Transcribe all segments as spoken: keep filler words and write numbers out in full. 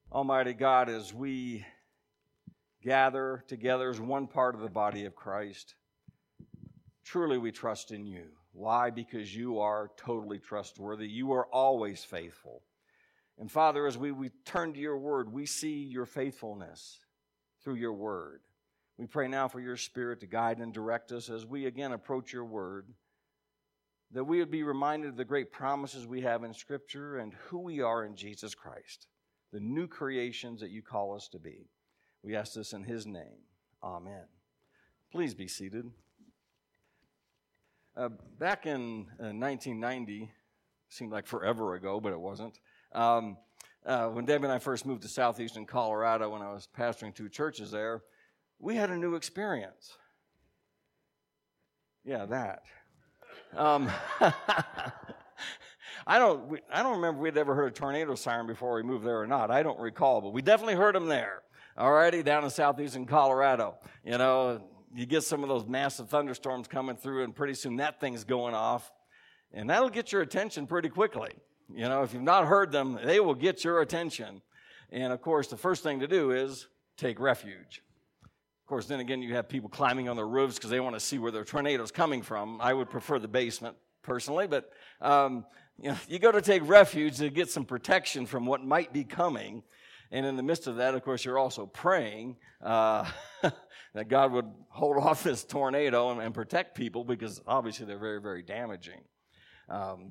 Almighty God, as we gather together as one part of the body of Christ, truly we trust in you. Why? Because you are totally trustworthy. You are always faithful. And Father, as we, we turn to your word, we see your faithfulness through your word. We pray now for your Spirit to guide and direct us as we again approach your word, that we would be reminded of the great promises we have in Scripture and who we are in Jesus Christ, the new creations that you call us to be. We ask this in his name. Amen. Please be seated. Uh, back in uh, nineteen ninety, seemed like forever ago, but it wasn't. Um, uh, when Debbie and I first moved to southeastern Colorado, when I was pastoring two churches there, we had a new experience. Yeah, that. Um, I don't. We, I don't remember if we'd ever heard a tornado siren before we moved there or not. I don't recall, but we definitely heard them there. Alrighty, down in southeastern Colorado, you know, you get some of those massive thunderstorms coming through, and pretty soon that thing's going off, and that'll get your attention pretty quickly. You know, if you've not heard them, they will get your attention. And of course, the first thing to do is take refuge. Of course, then again, you have people climbing on their roofs because they want to see where their tornado's coming from. I would prefer the basement personally, but um, you know, you go to take refuge to get some protection from what might be coming. And in the midst of that, of course, you're also praying uh, that God would hold off this tornado and, and protect people, because obviously they're very, very damaging. Um,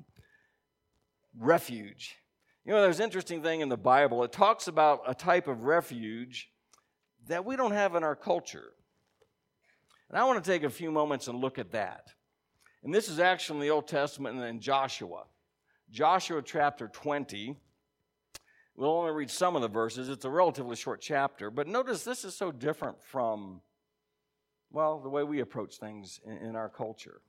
refuge. You know, there's an interesting thing in the Bible. It talks about a type of refuge that we don't have in our culture. And I want to take a few moments and look at that. And this is actually in the Old Testament and in Joshua. Joshua chapter twenty. We'll only read some of the verses. It's a relatively short chapter. But notice this is so different from, well, the way we approach things in, in our culture.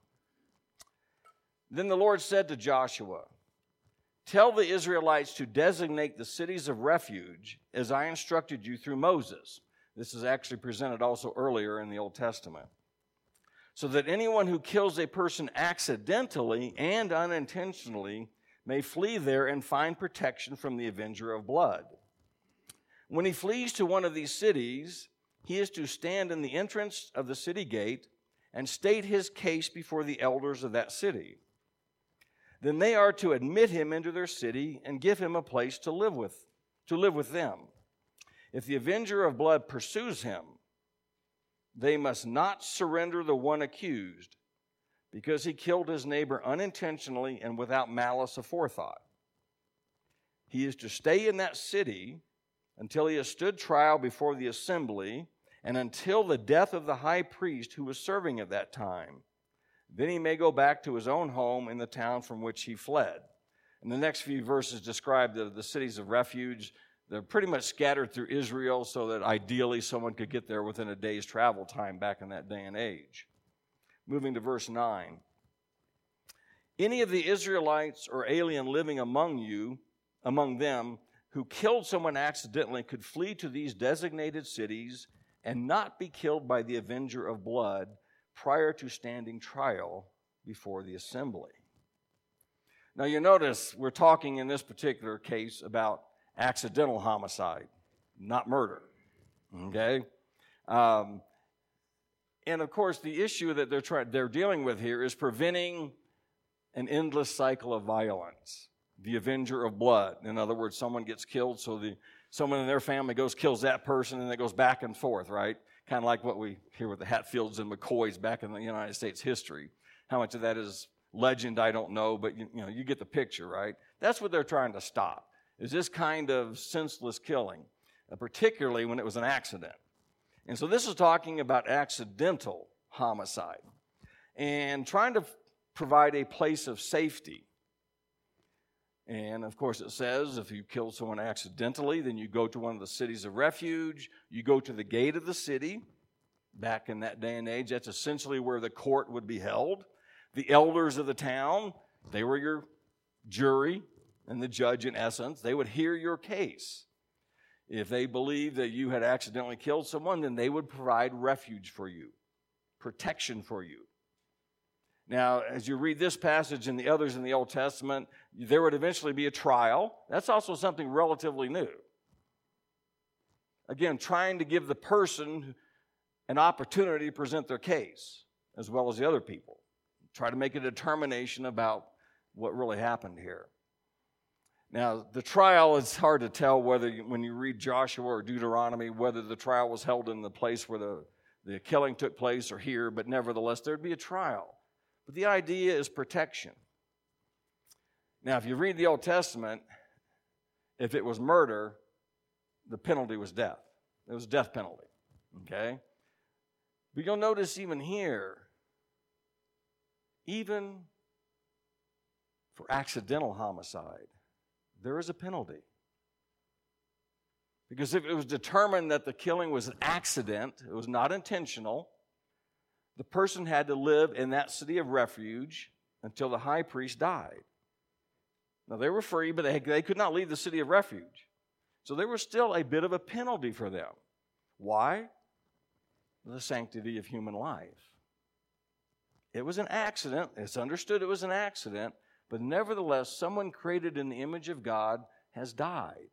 Then the Lord said to Joshua, "Tell the Israelites to designate the cities of refuge as I instructed you through Moses." This is actually presented also earlier in the Old Testament. "So that anyone who kills a person accidentally and unintentionally may flee there and find protection from the avenger of blood. When he flees to one of these cities, he is to stand in the entrance of the city gate and state his case before the elders of that city. Then they are to admit him into their city and give him a place to live with, to live with them. If the avenger of blood pursues him, they must not surrender the one accused, because he killed his neighbor unintentionally and without malice aforethought. He is to stay in that city until he has stood trial before the assembly and until the death of the high priest who was serving at that time. Then he may go back to his own home in the town from which he fled." And the next few verses describe the, the cities of refuge. They're pretty much scattered through Israel so that ideally someone could get there within a day's travel time back in that day and age. Moving to verse nine. "Any of the Israelites or alien living among you, among them, who killed someone accidentally could flee to these designated cities and not be killed by the avenger of blood prior to standing trial before the assembly." Now you notice we're talking in this particular case about accidental homicide, not murder. Okay? Um, and of course, the issue that they're trying, they're dealing with here is preventing an endless cycle of violence. The avenger of blood. In other words, someone gets killed, so the someone in their family goes, kills that person, and it goes back and forth, right? Kind of like what we hear with the Hatfields and McCoys back in the United States history. How much of that is legend, I don't know, but you, you know, you get the picture, right? That's what they're trying to stop, is this kind of senseless killing, uh, particularly when it was an accident. And so this is talking about accidental homicide and trying to f- provide a place of safety. And of course it says if you kill someone accidentally, then you go to one of the cities of refuge. You go to the gate of the city. Back in that day and age, that's essentially where the court would be held. The elders of the town, they were your jury and the judge in essence. They would hear your case. If they believed that you had accidentally killed someone, then they would provide refuge for you, protection for you. Now, as you read this passage and the others in the Old Testament, there would eventually be a trial. That's also something relatively new. Again, trying to give the person an opportunity to present their case, as well as the other people. Try to make a determination about what really happened here. Now, the trial, it's hard to tell whether, you, when you read Joshua or Deuteronomy, whether the trial was held in the place where the, the killing took place or here, but nevertheless, there'd be a trial. But the idea is protection. Now, if you read the Old Testament, if it was murder, the penalty was death. It was a death penalty, okay? But you'll notice even here, even for accidental homicide, there is a penalty. Because if it was determined that the killing was an accident, it was not intentional, the person had to live in that city of refuge until the high priest died. Now, they were free, but they, they could not leave the city of refuge. So there was still a bit of a penalty for them. Why? The sanctity of human life. It was an accident. It's understood it was an accident, but nevertheless, someone created in the image of God has died.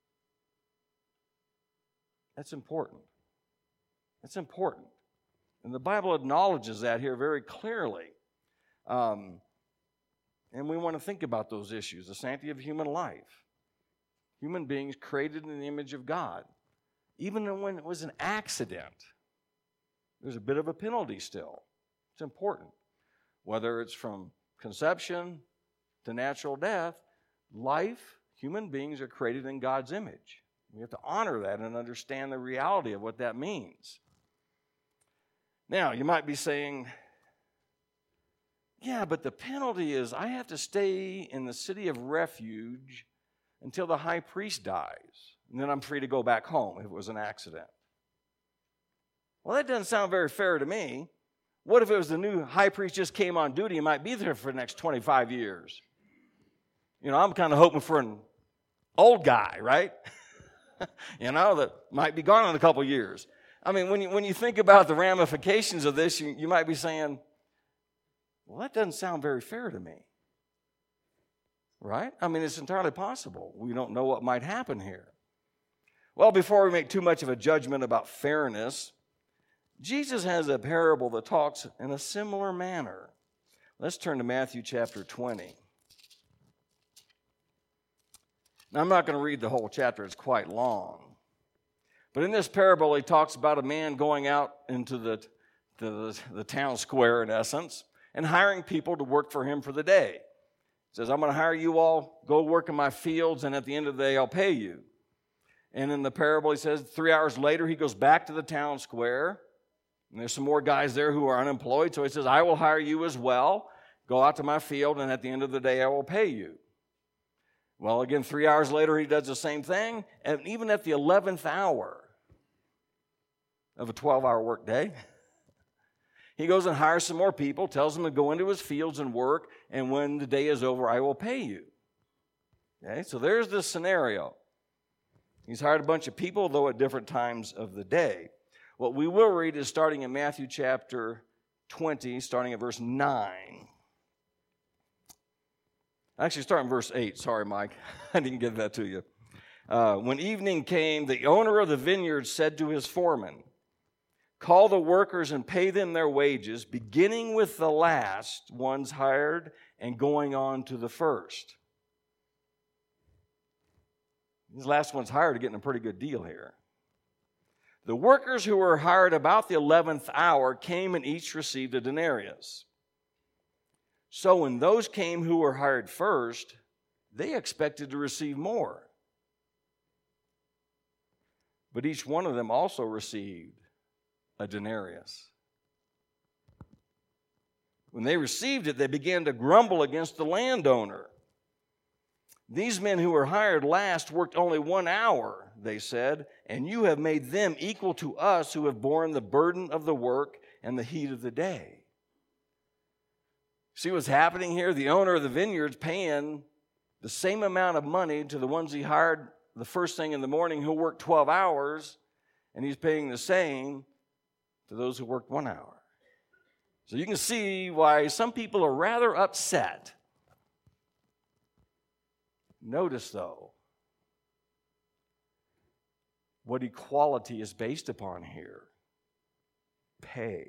That's important. That's important. And the Bible acknowledges that here very clearly. Um, and we want to think about those issues, the sanctity of human life. Human beings created in the image of God. Even when it was an accident, there's a bit of a penalty still. It's important. Whether it's from conception to natural death, life, human beings are created in God's image. We have to honor that and understand the reality of what that means. Now, you might be saying, yeah, but the penalty is I have to stay in the city of refuge until the high priest dies, and then I'm free to go back home if it was an accident. Well, that doesn't sound very fair to me. What if it was the new high priest just came on duty and might be there for the next twenty-five years? You know, I'm kind of hoping for an old guy, right? you know, that might be gone in a couple years. I mean, when you, when you think about the ramifications of this, you, you might be saying, well, that doesn't sound very fair to me. Right? I mean, it's entirely possible. We don't know what might happen here. Well, before we make too much of a judgment about fairness, Jesus has a parable that talks in a similar manner. Let's turn to Matthew chapter twenty. Now, I'm not going to read the whole chapter. It's quite long. But in this parable, he talks about a man going out into the, the, the town square, in essence, and hiring people to work for him for the day. He says, I'm going to hire you all, go work in my fields, and at the end of the day, I'll pay you. And in the parable, he says, three hours later, he goes back to the town square, and there's some more guys there who are unemployed, so he says, I will hire you as well. Go out to my field, and at the end of the day, I will pay you. Well, again, three hours later, he does the same thing, and even at the eleventh hour of a twelve-hour workday, he goes and hires some more people, tells them to go into his fields and work, and when the day is over, I will pay you. Okay, so there's the scenario. He's hired a bunch of people, though at different times of the day. What we will read is starting in Matthew chapter twenty, starting at verse nine. Actually, start in verse eight. Sorry, Mike. I didn't give that to you. Uh, when evening came, the owner of the vineyard said to his foreman, call the workers and pay them their wages, beginning with the last ones hired and going on to the first. These last ones hired are getting a pretty good deal here. The workers who were hired about the eleventh hour came and each received a denarius. So when those came who were hired first, they expected to receive more. But each one of them also received a denarius. When they received it, they began to grumble against the landowner. These men who were hired last worked only one hour, they said, and you have made them equal to us who have borne the burden of the work and the heat of the day. See what's happening here? The owner of the vineyard's paying the same amount of money to the ones he hired the first thing in the morning who worked twelve hours, and he's paying the same to those who worked one hour. So you can see why some people are rather upset. Notice, though, what equality is based upon here. Pay.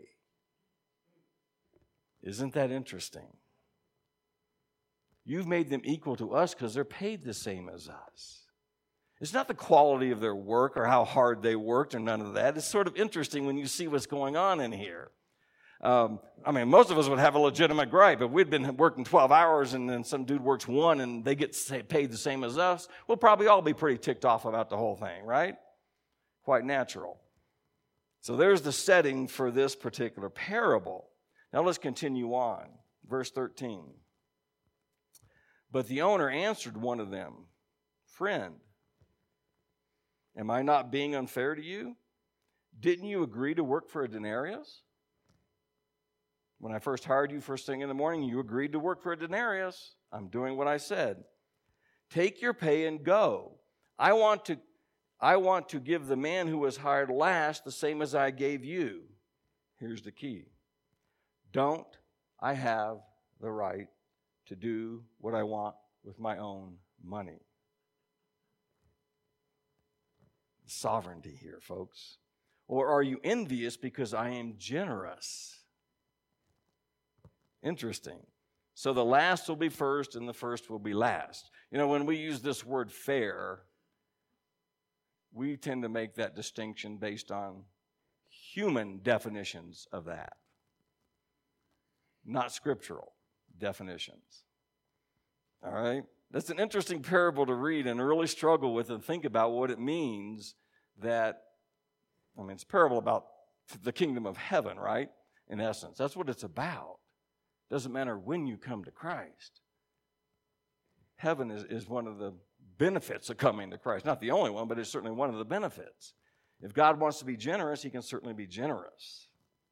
Isn't that interesting? You've made them equal to us because they're paid the same as us. It's not the quality of their work or how hard they worked or none of that. It's sort of interesting when you see what's going on in here. Um, I mean, most of us would have a legitimate gripe. If we'd been working twelve hours and then some dude works one and they get paid the same as us, we'll probably all be pretty ticked off about the whole thing, right? Quite natural. So there's the setting for this particular parable. Now let's continue on. Verse thirteen. But the owner answered one of them, "Friend, am I not being unfair to you? Didn't you agree to work for a denarius? When I first hired you first thing in the morning, you agreed to work for a denarius. I'm doing what I said. Take your pay and go. I want to, I want to give the man who was hired last the same as I gave you." Here's the key. Don't I have the right to do what I want with my own money? Sovereignty here, folks. Or are you envious because I am generous? Interesting. So the last will be first and the first will be last. You know, when we use this word fair, we tend to make that distinction based on human definitions of that, not scriptural definitions. All right? That's an interesting parable to read and really struggle with and think about what it means that, I mean, it's a parable about the kingdom of heaven, right? In essence, that's what it's about. Doesn't matter when you come to Christ. Heaven is, is one of the benefits of coming to Christ. Not the only one, but it's certainly one of the benefits. If God wants to be generous, he can certainly be generous.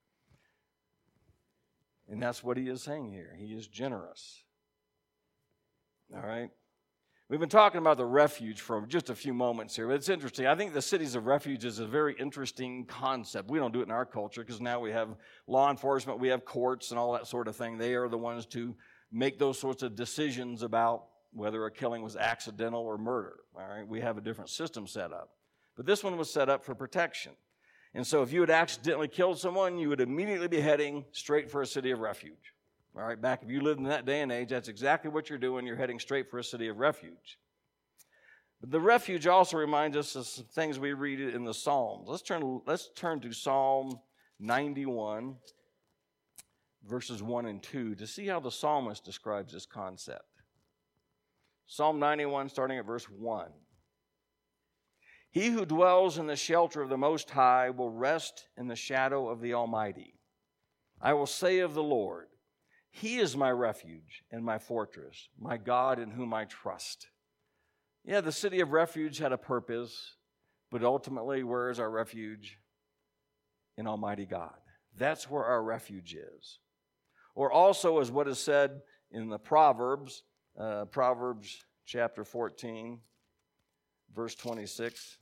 And that's what he is saying here. He is generous. All right? We've been talking about the refuge for just a few moments here, but it's interesting. I think the cities of refuge is a very interesting concept. We don't do it in our culture because now we have law enforcement, we have courts and all that sort of thing. They are the ones to make those sorts of decisions about whether a killing was accidental or murder. All right? We have a different system set up. But this one was set up for protection. And so if you had accidentally killed someone, you would immediately be heading straight for a city of refuge. All right, back if you lived in that day and age, that's exactly what you're doing. You're heading straight for a city of refuge. But the refuge also reminds us of some things we read in the Psalms. Let's turn, let's turn to Psalm ninety-one, verses one and two, to see how the psalmist describes this concept. Psalm ninety-one, starting at verse one. He who dwells in the shelter of the Most High will rest in the shadow of the Almighty. I will say of the Lord, He is my refuge and my fortress, my God in whom I trust. Yeah, the city of refuge had a purpose, but ultimately, where is our refuge? In Almighty God. That's where our refuge is. Or also, as what is said in the Proverbs, uh, Proverbs chapter fourteen, verse twenty-six,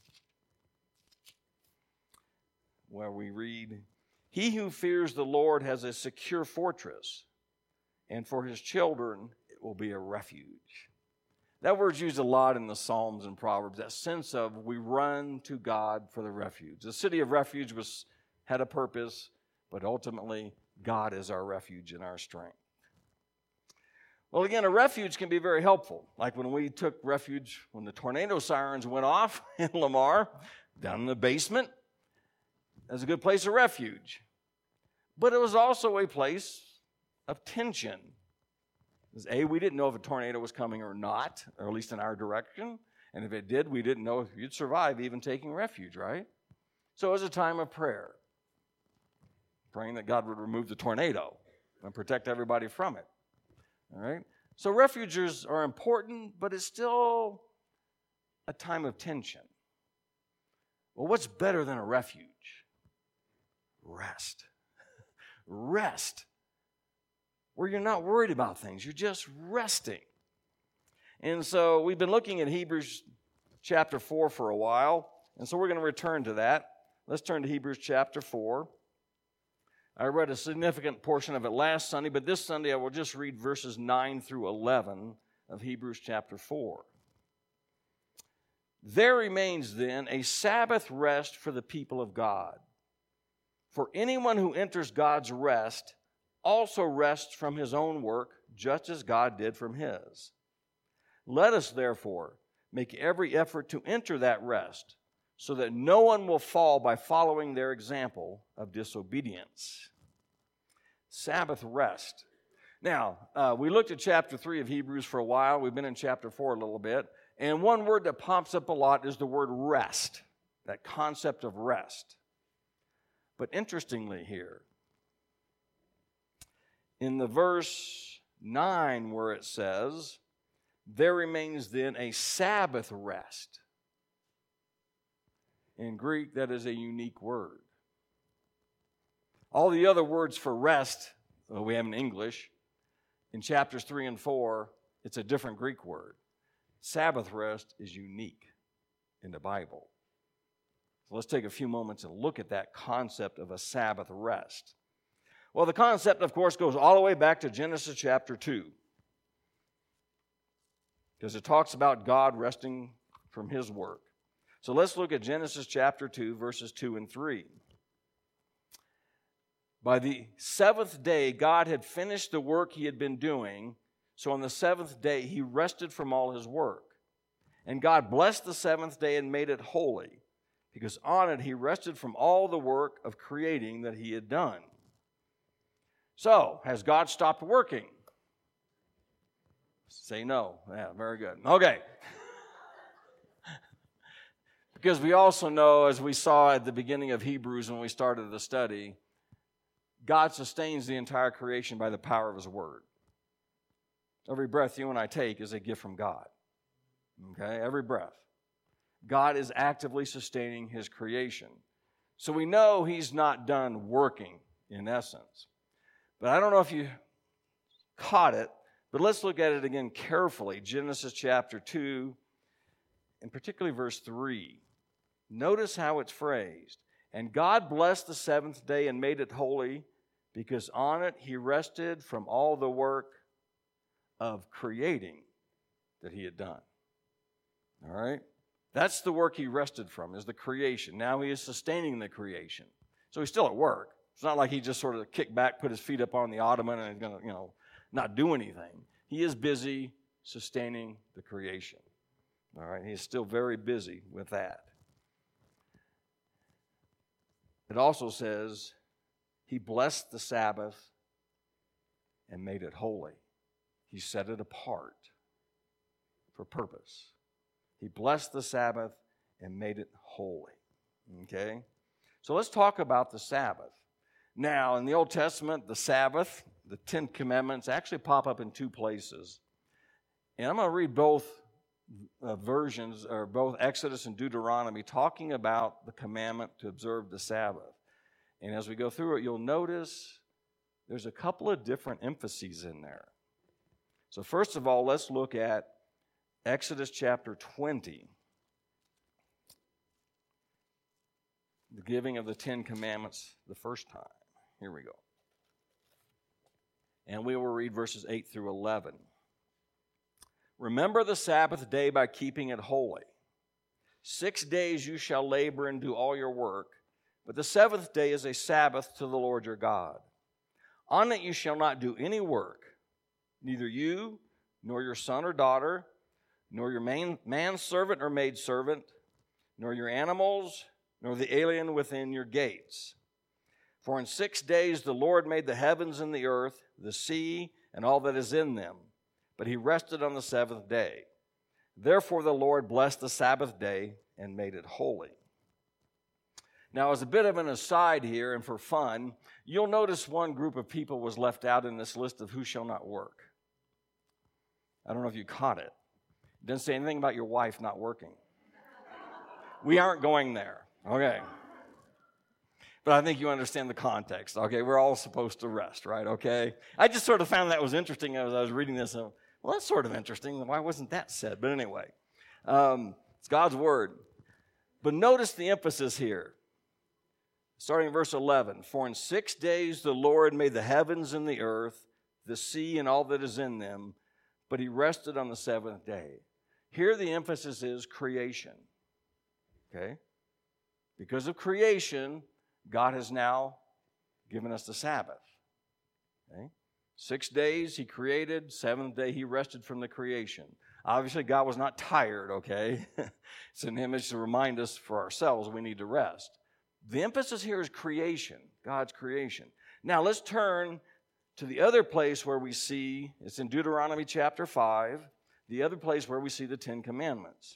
where we read, He who fears the Lord has a secure fortress, and for his children it will be a refuge. That word's used a lot in the Psalms and Proverbs, that sense of we run to God for the refuge. The city of refuge was had a purpose, but ultimately God is our refuge and our strength. Well, again, a refuge can be very helpful. Like when we took refuge, when the tornado sirens went off in Lamar, down in the basement, that's a good place of refuge. But it was also a place of tension. Because A, we didn't know if a tornado was coming or not, or at least in our direction. And if it did, we didn't know if you'd survive even taking refuge, right? So it was a time of prayer. Praying that God would remove the tornado and protect everybody from it. All right? So refuges are important, but it's still a time of tension. Well, what's better than a refuge? Rest. Rest. Where you're not worried about things. You're just resting. And so we've been looking at Hebrews chapter four for a while. And so we're going to return to that. Let's turn to Hebrews chapter four. I read a significant portion of it last Sunday, but this Sunday I will just read verses nine through eleven of Hebrews chapter four. There remains then a Sabbath rest for the people of God. For anyone who enters God's rest also rests from his own work, just as God did from his. Let us, therefore, make every effort to enter that rest, so that no one will fall by following their example of disobedience. Sabbath rest. Now, uh, we looked at chapter three of Hebrews for a while. We've been in chapter four a little bit. And one word that pops up a lot is the word rest, that concept of rest. But interestingly here, in the verse nine where it says, there remains then a Sabbath rest. In Greek, that is a unique word. All the other words for rest, well, we have in English. In chapters three and four, it's a different Greek word. Sabbath rest is unique in the Bible. So let's take a few moments and look at that concept of a Sabbath rest. Well, the concept, of course, goes all the way back to Genesis chapter two, because it talks about God resting from his work. So let's look at Genesis chapter two, verses two and three. By the seventh day, God had finished the work he had been doing, so on the seventh day he rested from all his work. And God blessed the seventh day and made it holy, because on it he rested from all the work of creating that he had done. So, has God stopped working? Say no. Yeah, very good. Okay. Because we also know, as we saw at the beginning of Hebrews when we started the study, God sustains the entire creation by the power of his word. Every breath you and I take is a gift from God. Okay? Every breath. God is actively sustaining his creation. So we know he's not done working, in essence. But I don't know if you caught it, but let's look at it again carefully. Genesis chapter two, and particularly verse three. Notice how it's phrased. And God blessed the seventh day and made it holy, because on it he rested from all the work of creating that he had done. All right? That's the work he rested from, is the creation. Now he is sustaining the creation. So he's still at work. It's not like he just sort of kicked back, put his feet up on the ottoman, and is going to, you know, not do anything. He is busy sustaining the creation. All right? He is still very busy with that. It also says, he blessed the Sabbath and made it holy. He set it apart for purpose. He blessed the Sabbath and made it holy. Okay? So let's talk about the Sabbath. Now, in the Old Testament, the Sabbath, the Ten Commandments, actually pop up in two places. And I'm going to read both uh, versions, or both Exodus and Deuteronomy, talking about the commandment to observe the Sabbath. And as we go through it, you'll notice there's a couple of different emphases in there. So first of all, let's look at Exodus chapter twenty. The giving of the Ten Commandments the first time. Here we go. And we will read verses eight through eleven. Remember the Sabbath day by keeping it holy. Six days you shall labor and do all your work, but the seventh day is a Sabbath to the Lord your God. On it you shall not do any work, neither you, nor your son or daughter, nor your man, manservant or maidservant, nor your animals, nor the alien within your gates. For in six days the Lord made the heavens and the earth, the sea, and all that is in them. But he rested on the seventh day. Therefore the Lord blessed the Sabbath day and made it holy. Now, as a bit of an aside here and for fun, you'll notice one group of people was left out in this list of who shall not work. I don't know if you caught it. It doesn't say anything about your wife not working. We aren't going there. Okay. But I think you understand the context. Okay, we're all supposed to rest, right? Okay. I just sort of found that was interesting as I was reading this. Well, that's sort of interesting. Why wasn't that said? But anyway, um, it's God's word. But notice the emphasis here. Starting in verse eleven. For in six days the Lord made the heavens and the earth, the sea and all that is in them, but he rested on the seventh day. Here the emphasis is creation. Okay? Because of creation, God has now given us the Sabbath. Okay? Six days he created, seventh day he rested from the creation. Obviously, God was not tired, okay? It's an image to remind us for ourselves we need to rest. The emphasis here is creation, God's creation. Now, let's turn to the other place where we see, it's in Deuteronomy chapter five, the other place where we see the Ten Commandments.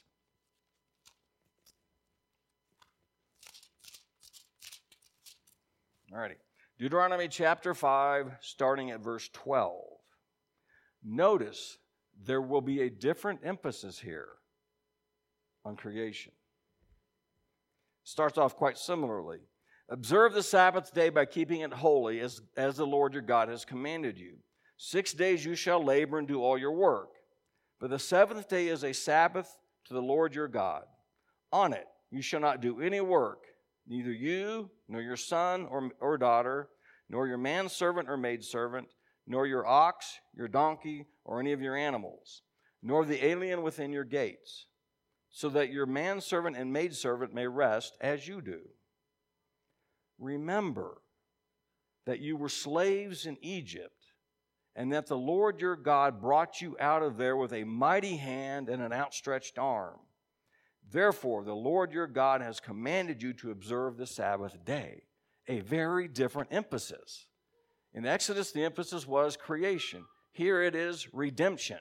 All righty. Deuteronomy chapter five, starting at verse twelve. Notice there will be a different emphasis here on creation. Starts off quite similarly. Observe the Sabbath day by keeping it holy, as, as the Lord your God has commanded you. Six days you shall labor and do all your work. But the seventh day is a Sabbath to the Lord your God. On it you shall not do any work, neither you, nor your son or, or daughter, nor your manservant or maidservant, nor your ox, your donkey, or any of your animals, nor the alien within your gates, so that your manservant and maidservant may rest as you do. Remember that you were slaves in Egypt, and that the Lord your God brought you out of there with a mighty hand and an outstretched arm. Therefore, the Lord your God has commanded you to observe the Sabbath day. A very different emphasis. In Exodus, the emphasis was creation. Here it is redemption.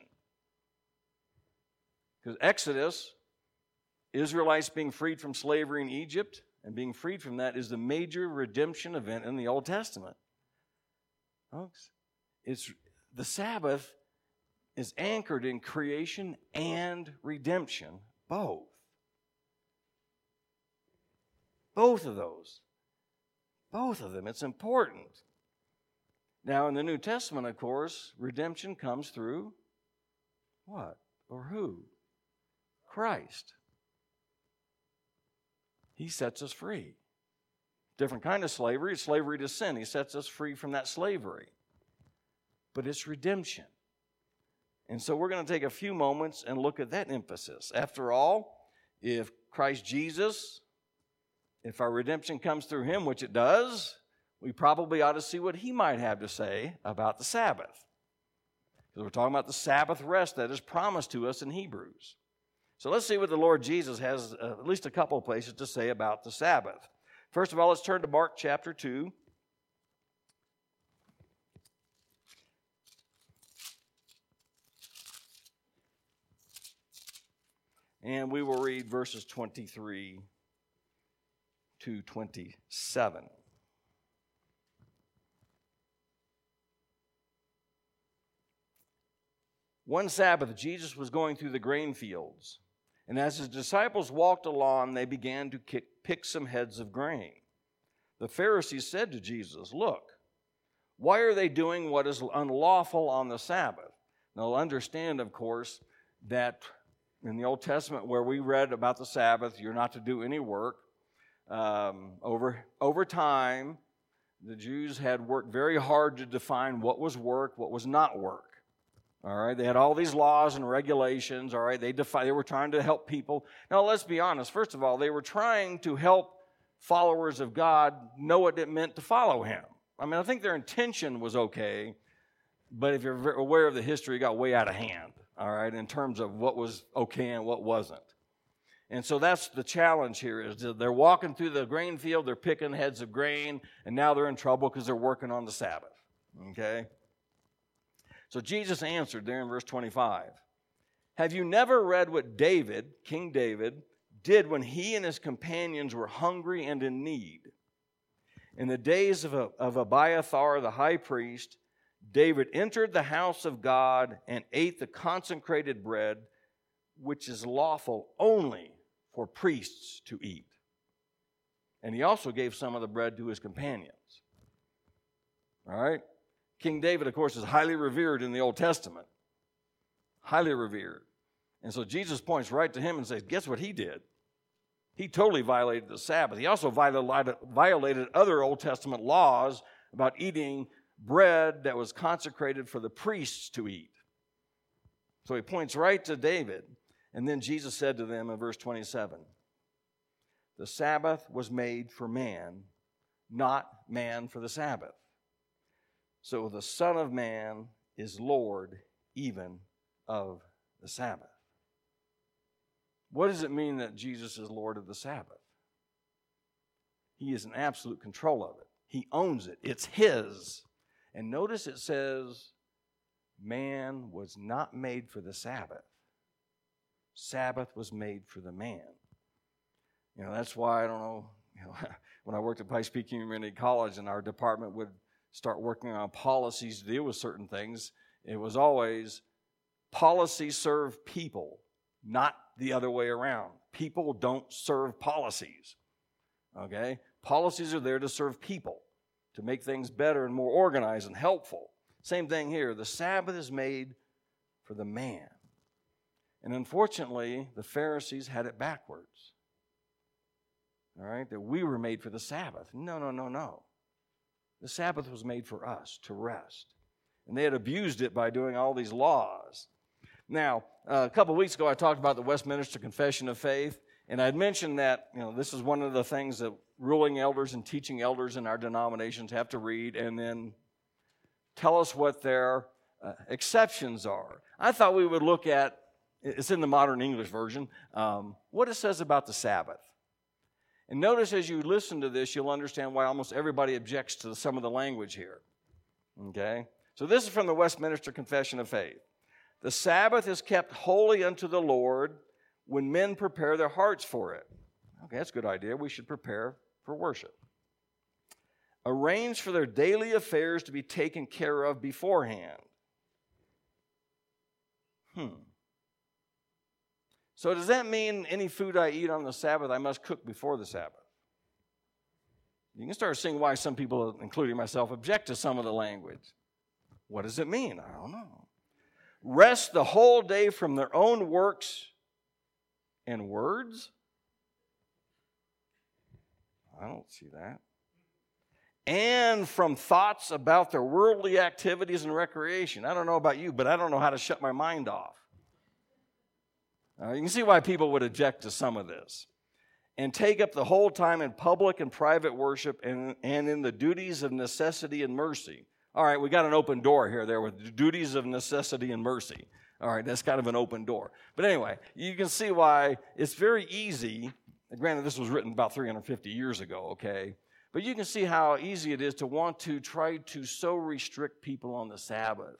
Because Exodus, Israelites being freed from slavery in Egypt, and being freed from that is the major redemption event in the Old Testament. Folks, it's, the Sabbath is anchored in creation and redemption, both. Both of those. Both of them. It's important. Now, in the New Testament, of course, redemption comes through what? Or who? Christ. He sets us free. Different kind of slavery. It's slavery to sin. He sets us free from that slavery. But it's redemption. And so we're going to take a few moments and look at that emphasis. After all, if Christ Jesus, if our redemption comes through him, which it does, we probably ought to see what he might have to say about the Sabbath. Because we're talking about the Sabbath rest that is promised to us in Hebrews. So let's see what the Lord Jesus has uh, at least a couple of places to say about the Sabbath. First of all, let's turn to Mark chapter two. And we will read verses twenty-three to twenty-seven. One Sabbath, Jesus was going through the grain fields, and as his disciples walked along, they began to kick, pick some heads of grain. The Pharisees said to Jesus, "Look, why are they doing what is unlawful on the Sabbath?" Now, understand, of course, that in the Old Testament where we read about the Sabbath, you're not to do any work. Um, over, over time, the Jews had worked very hard to define what was work, what was not work. All right, they had all these laws and regulations. All right, they defi- they were trying to help people. Now, let's be honest. First of all, they were trying to help followers of God know what it meant to follow him. I mean, I think their intention was okay, but if you're aware of the history, it got way out of hand, all right, in terms of what was okay and what wasn't. And so that's the challenge here, is that they're walking through the grain field, they're picking heads of grain, and now they're in trouble because they're working on the Sabbath, okay? So Jesus answered there in verse twenty-five, "Have you never read what David, King David, did when he and his companions were hungry and in need? In the days of, of Abiathar the high priest, David entered the house of God and ate the consecrated bread, which is lawful only for priests to eat. And he also gave some of the bread to his companions." All right? King David, of course, is highly revered in the Old Testament. Highly revered. And so Jesus points right to him and says, guess what he did? He totally violated the Sabbath. He also violated, violated other Old Testament laws about eating bread that was consecrated for the priests to eat. So he points right to David. And then Jesus said to them in verse twenty-seven, The Sabbath was made for man, not man for the Sabbath. So the Son of Man is Lord even of the Sabbath. What does it mean that Jesus is Lord of the Sabbath? He is in absolute control of it. He owns it. It's his. And notice it says, man was not made for the Sabbath. Sabbath was made for the man. You know, that's why, I don't know, you know, when I worked at Pikes Peak Community College and our department would start working on policies to deal with certain things, it was always policies serve people, not the other way around. People don't serve policies. Okay? Policies are there to serve people, to make things better and more organized and helpful. Same thing here. The Sabbath is made for the man. And unfortunately, the Pharisees had it backwards. All right? That we were made for the Sabbath. No, no, no, no. The Sabbath was made for us to rest. And they had abused it by doing all these laws. Now, uh, a couple of weeks ago, I talked about the Westminster Confession of Faith. And I had mentioned that, you know, this is one of the things that ruling elders and teaching elders in our denominations have to read and then tell us what their uh, exceptions are. I thought we would look at, it's in the modern English version, um, what it says about the Sabbath. And notice as you listen to this, you'll understand why almost everybody objects to some of the language here. Okay? So this is from the Westminster Confession of Faith. The Sabbath is kept holy unto the Lord when men prepare their hearts for it. Okay, that's a good idea. We should prepare for worship. Arrange for their daily affairs to be taken care of beforehand. Hmm. So does that mean any food I eat on the Sabbath, I must cook before the Sabbath? You can start seeing why some people, including myself, object to some of the language. What does it mean? I don't know. Rest the whole day from their own works and words? I don't see that. And from thoughts about their worldly activities and recreation. I don't know about you, but I don't know how to shut my mind off. Uh, you can see why people would object to some of this. And take up the whole time in public and private worship and, and in the duties of necessity and mercy. All right, we got an open door here there with the duties of necessity and mercy. All right, that's kind of an open door. But anyway, you can see why it's very easy. Granted, this was written about three hundred fifty years ago, okay? But you can see how easy it is to want to try to so restrict people on the Sabbath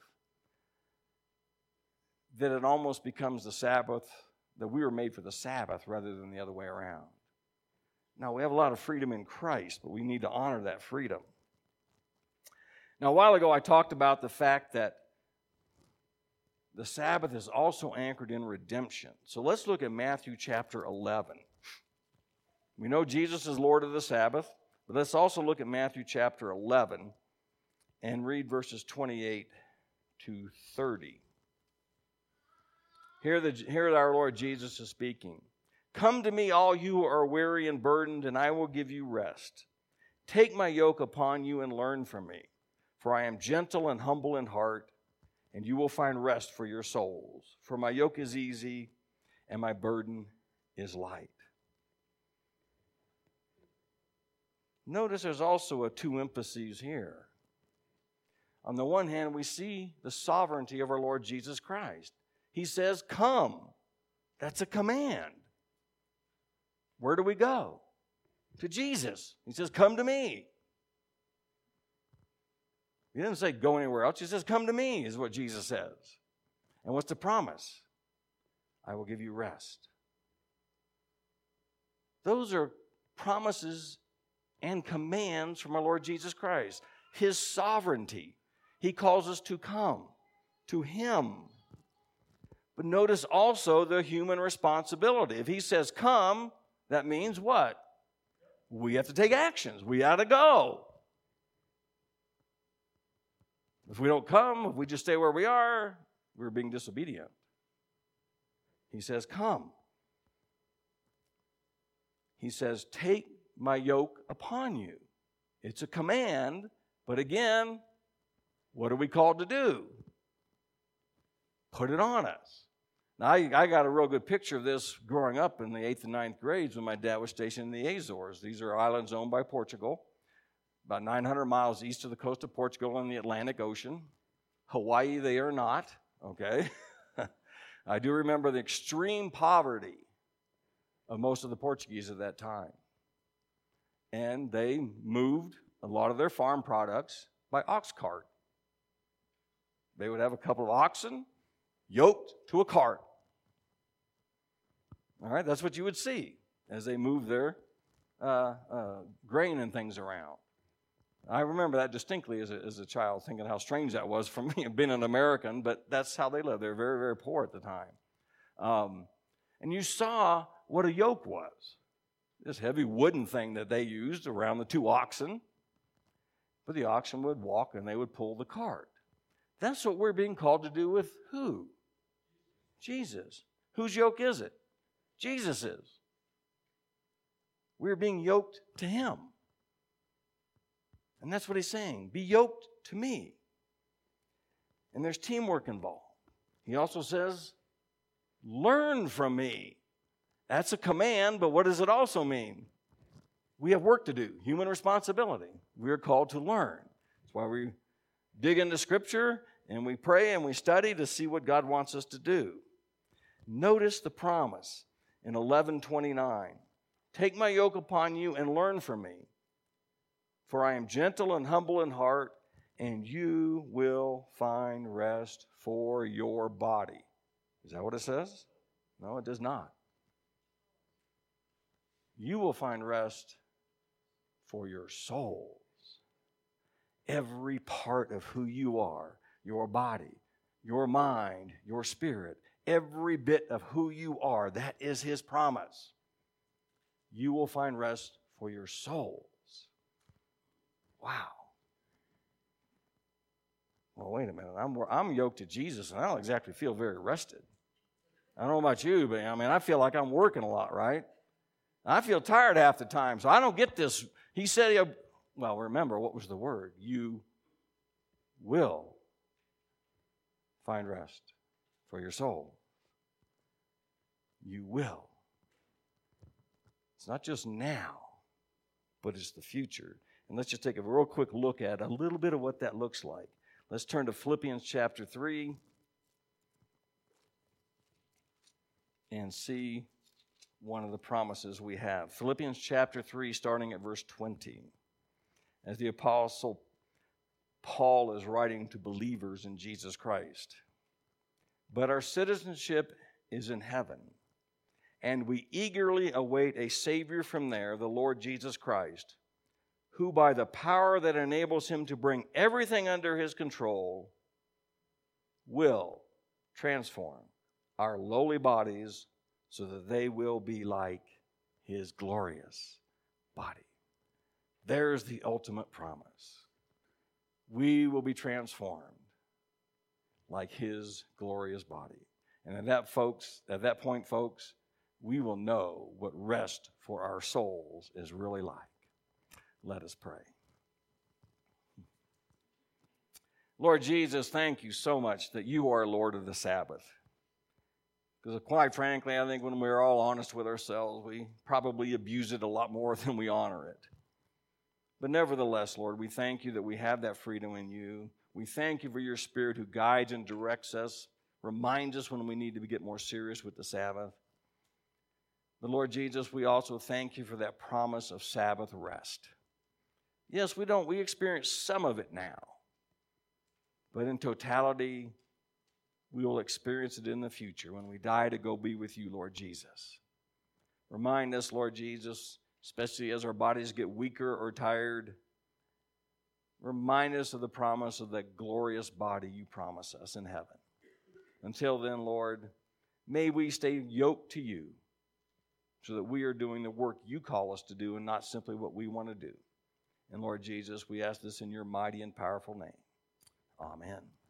that it almost becomes the Sabbath, that we were made for the Sabbath rather than the other way around. Now, we have a lot of freedom in Christ, but we need to honor that freedom. Now, a while ago, I talked about the fact that the Sabbath is also anchored in redemption. So let's look at Matthew chapter eleven. We know Jesus is Lord of the Sabbath, but let's also look at Matthew chapter eleven and read verses twenty-eight to thirty. Here, the, here our Lord Jesus is speaking. Come to me, all you who are weary and burdened, and I will give you rest. Take my yoke upon you and learn from me, for I am gentle and humble in heart, and you will find rest for your souls. For my yoke is easy, and my burden is light. Notice there's also a two emphases here. On the one hand, we see the sovereignty of our Lord Jesus Christ. He says, come. That's a command. Where do we go? To Jesus. He says, come to me. He didn't say go anywhere else. He says, come to me, is what Jesus says. And what's the promise? I will give you rest. Those are promises and commands from our Lord Jesus Christ. His sovereignty. He calls us to come to Him. But notice also the human responsibility. If He says come, that means what? We have to take actions. We ought to go. If we don't come, if we just stay where we are, we're being disobedient. He says, come. He says, take my yoke upon you. It's a command, but again, what are we called to do? Put it on us. Now, I, I got a real good picture of this growing up in the eighth and ninth grades when my dad was stationed in the Azores. These are islands owned by Portugal, about nine hundred miles east of the coast of Portugal in the Atlantic Ocean. Hawaii, they are not, okay? I do remember the extreme poverty of most of the Portuguese at that time. And they moved a lot of their farm products by ox cart. They would have a couple of oxen yoked to a cart. All right, that's what you would see as they moved their uh, uh, grain and things around. I remember that distinctly as a, as a child, thinking how strange that was for me, being an American, but that's how they lived. They were very, very poor at the time. Um, and you saw what a yoke was. This heavy wooden thing that they used around the two oxen. But the oxen would walk and they would pull the cart. That's what we're being called to do with who? Jesus. Whose yoke is it? Jesus's. We're being yoked to him. And that's what he's saying. Be yoked to me. And there's teamwork involved. He also says, learn from me. That's a command, but what does it also mean? We have work to do, human responsibility. We are called to learn. That's why we dig into Scripture and we pray and we study to see what God wants us to do. Notice the promise in eleven twenty-nine. Take my yoke upon you and learn from me. For I am gentle and humble in heart, and you will find rest for your body. Is that what it says? No, it does not. You will find rest for your souls. Every part of who you are, your body, your mind, your spirit, every bit of who you are, that is his promise. You will find rest for your souls. Wow. Well, wait a minute. I'm, I'm yoked to Jesus, and I don't exactly feel very rested. I don't know about you, but I mean, I feel like I'm working a lot, right? I feel tired half the time, so I don't get this. He said, well, remember, what was the word? You will find rest for your soul. You will. It's not just now, but it's the future. And let's just take a real quick look at a little bit of what that looks like. Let's turn to Philippians chapter three and see one of the promises we have. Philippians chapter three, starting at verse twenty. As the apostle Paul is writing to believers in Jesus Christ. But our citizenship is in heaven, and we eagerly await a Savior from there, the Lord Jesus Christ, who by the power that enables him to bring everything under his control will transform our lowly bodies so that they will be like his glorious body. There's the ultimate promise. We will be transformed like his glorious body. And at that, folks, at that point, folks, we will know what rest for our souls is really like. Let us pray. Lord Jesus, thank you so much that you are Lord of the Sabbath. Because quite frankly, I think when we're all honest with ourselves, we probably abuse it a lot more than we honor it. But nevertheless, Lord, we thank you that we have that freedom in you. We thank you for your Spirit who guides and directs us, reminds us when we need to get more serious with the Sabbath. But Lord Jesus, we also thank you for that promise of Sabbath rest. Yes, we don't, we experience some of it now. But in totality, we will experience it in the future when we die to go be with you, Lord Jesus. Remind us, Lord Jesus, especially as our bodies get weaker or tired, remind us of the promise of that glorious body you promise us in heaven. Until then, Lord, may we stay yoked to you so that we are doing the work you call us to do and not simply what we want to do. And Lord Jesus, we ask this in your mighty and powerful name. Amen.